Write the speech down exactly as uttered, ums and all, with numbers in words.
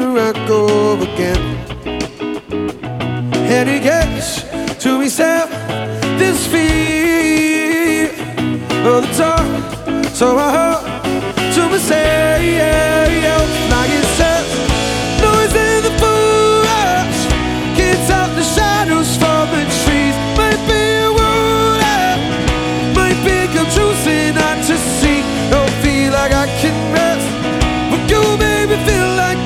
I go again. And he gets to himself this fear of the dark, so I hope